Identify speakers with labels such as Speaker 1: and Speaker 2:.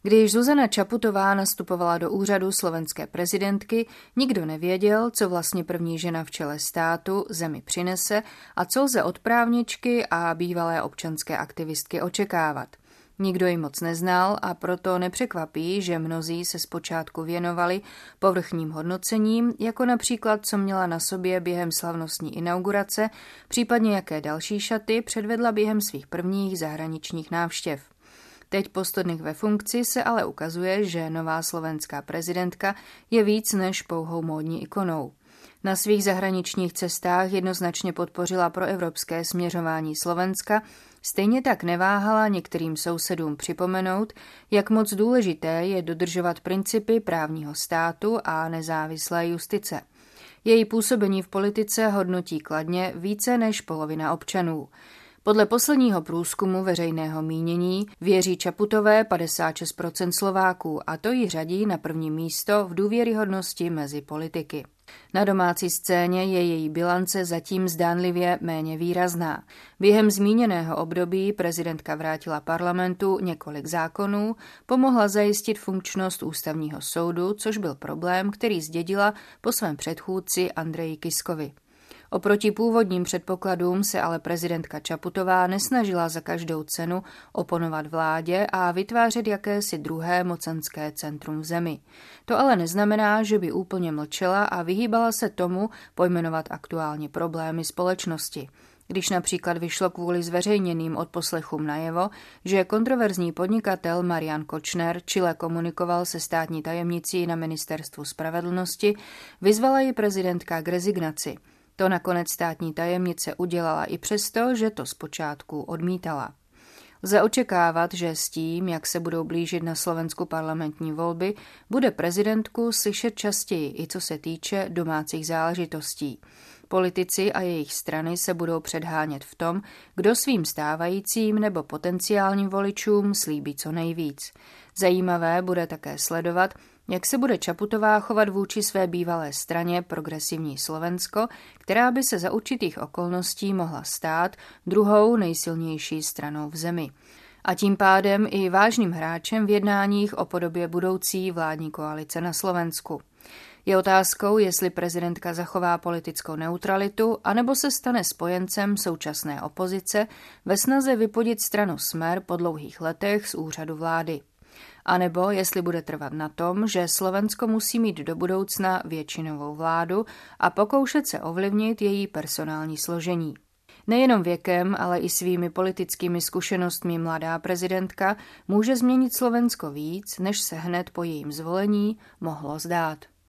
Speaker 1: Když Zuzana Čaputová nastupovala do úřadu slovenské prezidentky, nikdo nevěděl, co vlastně první žena v čele státu zemi přinese a co lze od právničky a bývalé občanské aktivistky očekávat. Nikdo ji moc neznal a proto nepřekvapí, že mnozí se zpočátku věnovali povrchním hodnocením, jako například, co měla na sobě během slavnostní inaugurace, případně jaké další šaty předvedla během svých prvních zahraničních návštěv. Teď po 100 dnech ve funkci se ale ukazuje, že nová slovenská prezidentka je víc než pouhou módní ikonou. Na svých zahraničních cestách jednoznačně podpořila proevropské směřování Slovenska, stejně tak neváhala některým sousedům připomenout, jak moc důležité je dodržovat principy právního státu a nezávislé justice. Její působení v politice hodnotí kladně více než polovina občanů. Podle posledního průzkumu veřejného mínění věří Čaputové 56% Slováků a to ji řadí na první místo v důvěryhodnosti mezi politiky. Na domácí scéně je její bilance zatím zdánlivě méně výrazná. Během zmíněného období prezidentka vrátila parlamentu několik zákonů, pomohla zajistit funkčnost ústavního soudu, což byl problém, který zdědila po svém předchůdci Andreji Kiskovi. Oproti původním předpokladům se ale prezidentka Čaputová nesnažila za každou cenu oponovat vládě a vytvářet jakési druhé mocenské centrum v zemi. To ale neznamená, že by úplně mlčela a vyhýbala se tomu pojmenovat aktuální problémy společnosti. Když například vyšlo kvůli zveřejněným odposlechům najevo, že kontroverzní podnikatel Marian Kočner čile komunikoval se státní tajemnicí na ministerstvu spravedlnosti, vyzvala ji prezidentka k rezignaci. To nakonec státní tajemnice udělala i přesto, že to zpočátku odmítala. Lze očekávat, že s tím, jak se budou blížit na Slovensku parlamentní volby, bude prezidentku slyšet častěji i co se týče domácích záležitostí. Politici a jejich strany se budou předhánět v tom, kdo svým stávajícím nebo potenciálním voličům slíbí co nejvíc. Zajímavé bude také sledovat, jak se bude Čaputová chovat vůči své bývalé straně Progresivní Slovensko, která by se za určitých okolností mohla stát druhou nejsilnější stranou v zemi. A tím pádem i vážným hráčem v jednáních o podobě budoucí vládní koalice na Slovensku. Je otázkou, jestli prezidentka zachová politickou neutralitu, anebo se stane spojencem současné opozice ve snaze vypudit stranu Smer po dlouhých letech z úřadu vlády. A nebo jestli bude trvat na tom, že Slovensko musí mít do budoucna většinovou vládu a pokoušet se ovlivnit její personální složení. Nejenom věkem, ale i svými politickými zkušenostmi mladá prezidentka může změnit Slovensko víc, než se hned po jejím zvolení mohlo zdát.